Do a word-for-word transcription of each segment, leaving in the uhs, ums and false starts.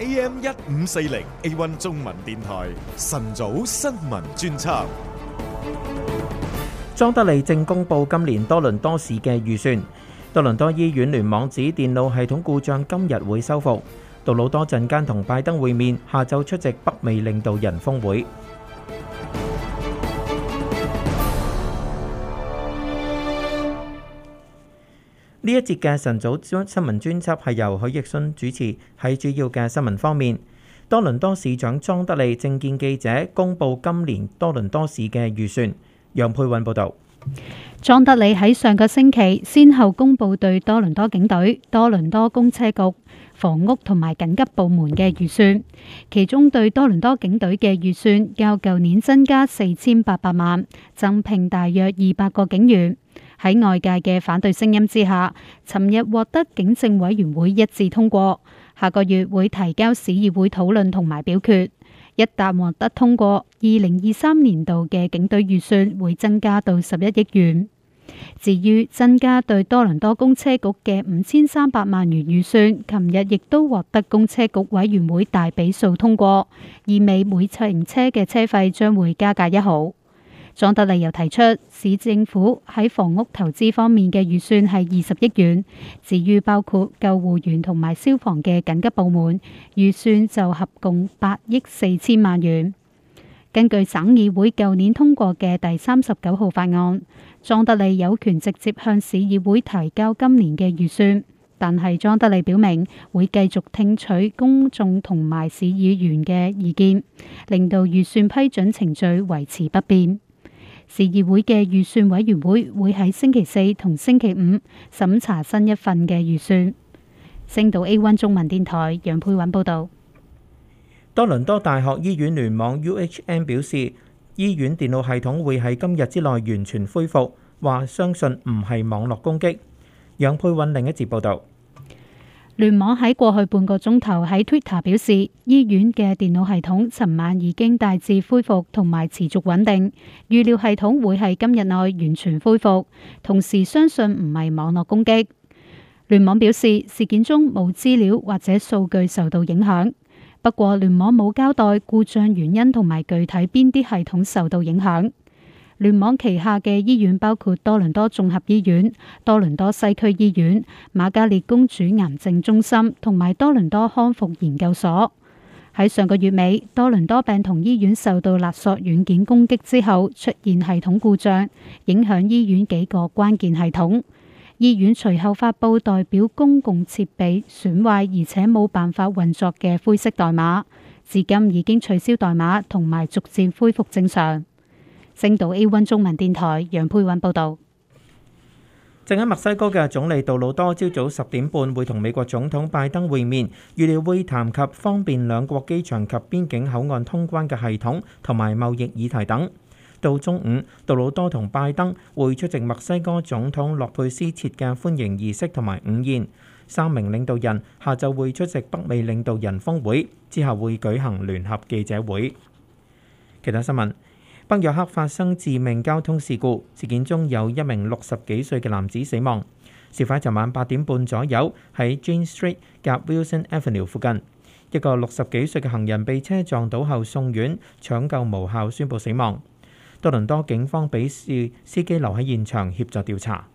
A M 一五四零 A 一 中文電台晨早新聞專輯。 莊德利正公布今年多倫多市嘅預算。多倫多醫院聯網指電腦系統故障今日會修復。杜魯多陣間同拜登會面，下晝出席北美領導人峰會。呢一節嘅晨早新聞專輯係由許奕迅主持。喺主要嘅新聞方面，多倫多市長莊德利正見記者公布今年多倫多市嘅預算。楊佩韻報導。 莊德利喺上個星期先後公布對多倫多警隊、多倫多公車局、房屋同埋緊急部門嘅預算，其中對多倫多警隊嘅預算較舊年增加四千八百萬，增聘大約二百個警員。喺外界嘅反對聲音之下，尋日獲得警政委員會一致通過，下個月會提交市議會討論同埋表決。一旦獲得通過，二零二三年度嘅警隊預算會增加到十一億元。至於增加對多倫多公車局嘅五千三百萬元預算，琴日亦都獲得公車局委員會大比數通過，意味每程車嘅車費將會加價一毫。莊德利又提出，市政府喺房屋投資方面嘅預算係二十億元，至於包括救護員同埋消防嘅緊急部門預算就合共八億四千萬元。根據省議會舊年通過嘅第三十九號法案，莊德利有權直接向市議會提交今年嘅預算，但係莊德利表明會繼續聽取公眾同埋市議員嘅意見，令到預算批准程序維持不變。市議會嘅預算委員會會喺星期四同星期五審查新一份嘅預算。星島 A 一 中文電台楊佩韻報導。 多倫多大學醫院聯網 U H N 表示，醫院電腦系統會喺今日之內完全恢復，話相信唔係網絡攻擊。楊佩韻另一節報導。 聯網喺過去半個鐘頭喺 Twitter 表示，醫院嘅電腦系統尋晚已經大致恢復同埋持續穩定，預料系統會喺今日內完全恢復，同時相信唔係網絡攻擊。聯網表示，事件中冇資料或者數據受到影響，不過聯網冇交代故障原因同埋具體邊啲系統受到影響。聯網旗下嘅醫院包括多倫多綜合醫院、多倫多西區醫院、瑪嘉烈公主癌症中心同埋多倫多康復研究所。喺上個月尾，多倫多病童醫院受到勒索軟件攻擊之後，出現系統故障，影響醫院幾個關鍵系統。醫院隨後發布代表公共設備損壞而且冇辦法運作嘅灰色代碼，至今已經取消代碼同埋逐漸恢復正常。星島 A 一 中文電台楊佩韻報導。 正喺墨西哥嘅總理杜魯多朝早十點半會同美國總統拜登會面，預料會談及方便兩國機場及邊境口岸通關嘅系統同埋貿易議題等。到中午，杜魯多同拜登會出席墨西哥總統洛佩斯設嘅歡迎儀式同埋午宴。三名領導人下晝會出席北美領導人峰會，之後會舉行聯合記者會。其他新聞。北約克發生致命交通事故，事件中有一名六十幾歲嘅男子死亡。事發昨晚八點半左右，喺 Jane Street 夾 Wilson Avenue 附近，一個六十幾歲嘅行人被車撞倒後送院，搶救無效，宣布死亡。多倫多警方表示，司機留喺現場協助調查。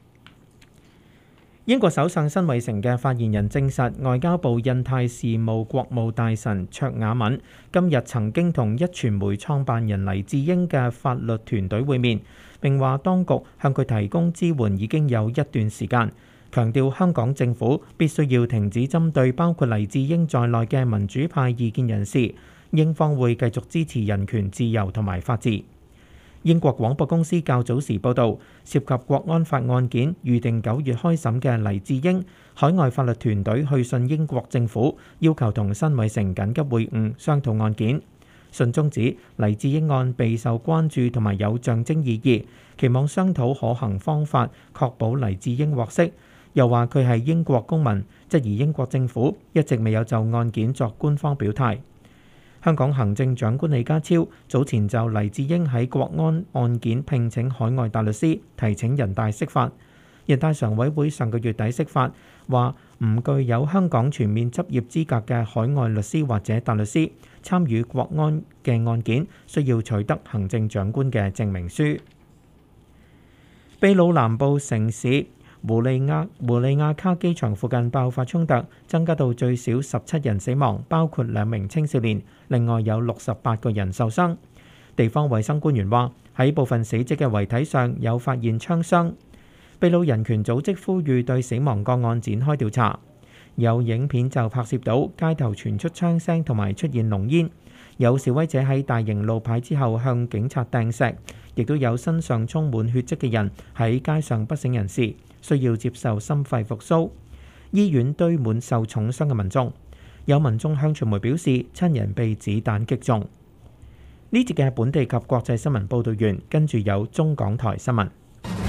英國首相辛偉誠嘅發言人證實，外交部印太事務國務大臣卓雅敏今日曾經同壹傳媒創辦人黎智英嘅法律團隊會面，並話當局向佢提供支援已經有一段時間，強調香港政府必須要停止針對包括黎智英在內嘅民主派異見人士，英方會繼續支持人權、自由同埋法治。英國廣播公司較早時報導，涉及國安法案件預定九月開審嘅黎智英，海外法律團隊去信英國政府，要求同辛偉誠緊急會晤商討案件。信中指黎智英案備受關注同埋有象徵意義，期望商討可行方法，確保黎智英獲釋。又話佢係英國公民，質疑英國政府一直未有就案件作官方表態。香港行政長官李家超早前就黎智英喺國安案件聘請海外大律師，提請人大釋法。 人大常委會上個月底釋法，話唔具有香港全面執業資格嘅海外律師或者大律師參與國安嘅案件，需要取得行政長官嘅證明書。秘魯南部城市胡利亞胡利亞卡機場附近爆發衝突，增加到最少十七人死亡，包括兩名青少年，另外有六十八個人受傷。地方衛生官員話，喺部分死者嘅遺體上有發現槍傷。秘魯人權組織呼籲對死亡個案展開調查。有影片就拍攝到街頭傳出槍聲同埋出現濃煙，有示威者喺大型路牌之後向警察掟石，亦都有身上充滿血跡嘅人喺街上不省人事，需要接受心肺復甦。醫院堆滿受重傷嘅民眾，有民眾向傳媒表示親人被子彈擊中。呢節嘅本地及國際新聞報導完，跟住有中港台新聞。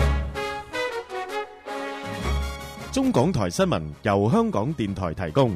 中港台新聞由香港電台提供。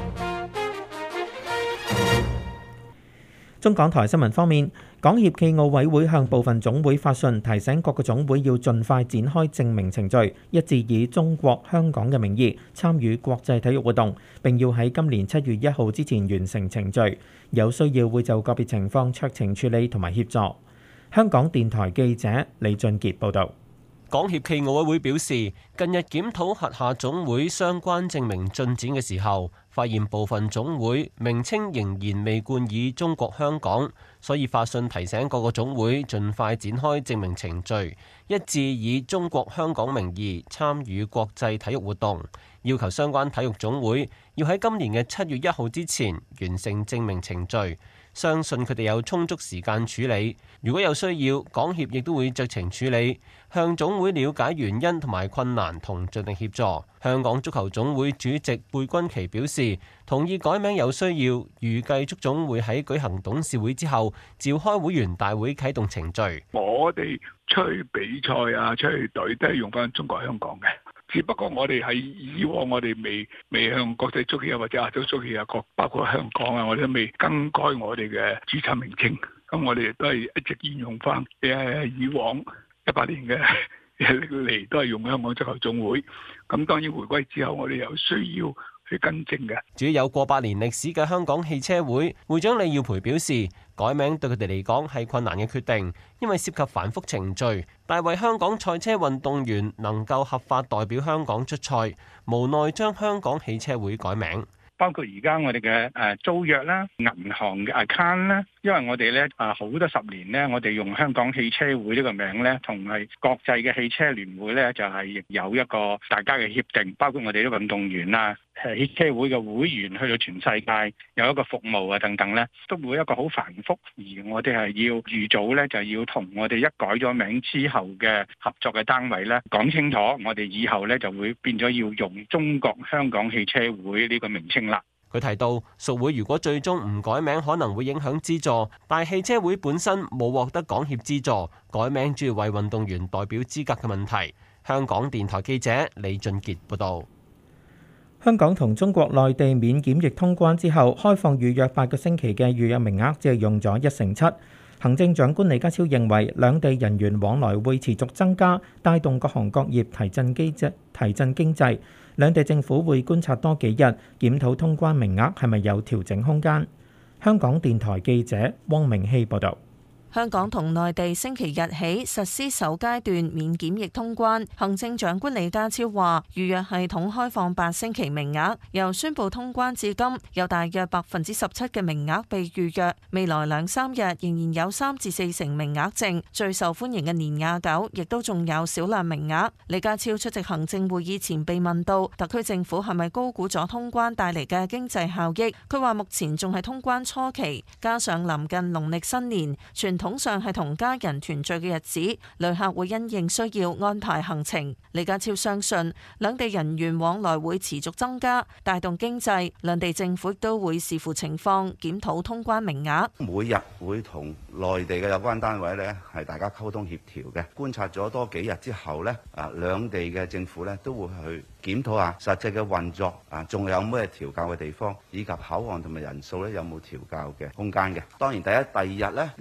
中港台新聞方面，港協暨奧委會向部分總會發信，提醒各個總會要盡快展開證明程序，一致以中國香港嘅名義參與國際體育活動，並要喺今年七月一號之前完成程序。有需要會就個別情況酌情處理同埋協助。香港電台記者李俊傑報導。 港協暨奧委會表示，近日檢討轄下總會相關證明進展嘅時候，發現部分總會名稱仍然未冠以中國香港，所以發信提醒各個總會盡快展開證明程序，一致以中國香港名義參與國際體育活動，要求相關體育總會要喺今年嘅七月一號之前完成證明程序。相信佢哋有充足時間處理，如果有需要，港協亦都會酌情處理，向總會了解原因同埋困難，同盡力協助。香港足球總會主席貝君奇表示，同意改名有需要，預計足總會喺舉行董事會之後召開會員大會啟動程序。 我哋出去比賽啊，出去隊都係用翻中國香港嘅。只不過我哋喺以往我哋未未向國際足協或者亞洲足協啊，各包括香港啊，我哋都未更改我哋嘅註冊名稱。咁我哋都係一直沿用翻誒以往一百年嘅嚟，都係用香港足球總會。咁當然回歸之後，我哋有需要去更正嘅。 至於有過百年歷史嘅香港汽車會會長李耀培表示，改名對佢哋嚟講係困難嘅決定，因為涉及繁複程序，但為香港賽車運動員能夠合法代表香港出賽，無奈將香港汽車會改名。 包括而家我哋嘅誒租約啦、銀行嘅 account 啦，因為我哋咧啊好多十年咧，我哋用香港汽車會呢個名咧，同係國際嘅汽車聯會咧，就係亦有一個大家嘅協定，包括我哋啲運動員啊、汽車會嘅會員去到全世界有一個服務啊等等咧，都會一個好繁複，而我哋係要預早咧就要同我哋一改咗名之後嘅合作嘅單位咧講清楚，我哋以後咧就會變咗要用中國香港汽車會呢個名稱。 佢提到，屬會如果最終唔改名，可能會影響資助，但係汽車會本身冇獲得港協資助，改名主要為運動員代表資格嘅問題。香港電台記者李俊傑報道。 香港同中國內地免檢疫通關之後，開放預約八個星期嘅預約名額只係用咗一成七。行政長官李家超認為，兩地人員往來會持續增加，帶動各行各業提振經濟。提振經濟。兩地政府會觀察多幾日，檢討通關名額係咪有調整空間。香港電台記者汪明希報導。 香港同內地星期日起實施首階段免檢疫通關，行政長官李家超話預約系統開放八星期名額，由宣布通關至今有大約百分之十七嘅名額被預約，未來兩三日仍然有三至四成名額剩，最受歡迎嘅年廿九亦都仲有少量名額。李家超出席行政會議前被問到特區政府係咪高估咗通關帶嚟嘅經濟效益，佢話目前仲係通關初期，加上臨近農曆新年，傳統統上係同家人團聚嘅日子，旅客會因應需要安排行程。李家超相信兩地人員往來會持續增加，帶動經濟。兩地政府都會視乎情況檢討通關名額。 每日會同內地嘅有關單位呢係大家溝通協調嘅。觀察咗多幾日之後呢，啊兩地嘅政府呢都會去檢討下實際嘅運作啊，仲有咩調校嘅地方，以及口岸同埋人數呢有冇調校嘅空間嘅。當然第一、第二日呢，呢個數目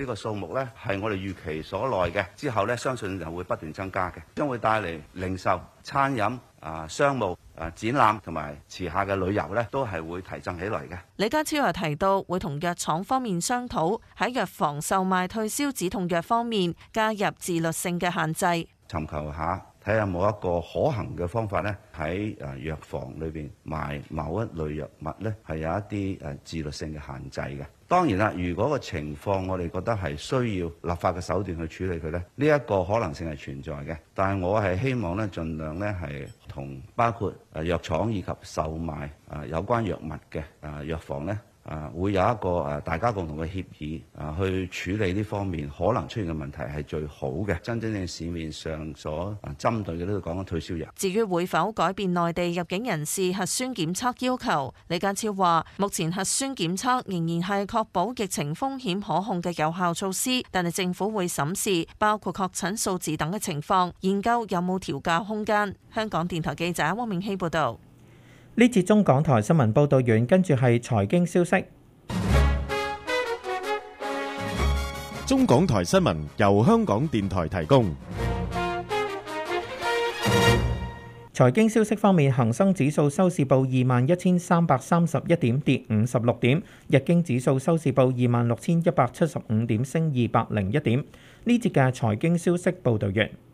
目呢係我哋預期所內嘅，之後呢相信就會不斷增加嘅，將會帶嚟零售、餐飲、啊商務、啊展覽同埋遲下嘅旅遊呢都係會提振起來嘅。 李家超又提到，會同藥廠方面商討喺藥房售賣退燒止痛藥方面加入自律性嘅限制， 尋求下睇下有冇一個可行嘅方法呢，喺誒藥房裏邊賣某一類藥物呢係有一啲誒自律性嘅限制嘅。當然啦，如果個情況我哋覺得係需要立法嘅手段去處理佢呢，呢一個可能性係存在嘅。但係我係希望呢，盡量呢係同包括誒藥廠以及售賣誒有關藥物嘅誒藥房呢，啊，會有一個誒大家共同嘅協議啊，去處理呢方面可能出現嘅問題係最好嘅。真真正市面上所啊針對嘅都講緊退燒藥。 至於會否改變內地入境人士核酸檢測要求，李家超話：目前核酸檢測仍然係確保疫情風險可控嘅有效措施，但係政府會審視包括確診數字等嘅情況，研究有冇調校空間。香港電台記者汪明希報導。 呢節中港台新聞報導完，跟住係財經消息。 中港台新聞由香港電台提供。 財經消息方面，恒生指數收市報二萬一千三百三十一點，跌五十六點；日經指數收市報二萬六千一百七十五點，升二百零一點。呢節嘅財經消息報導完。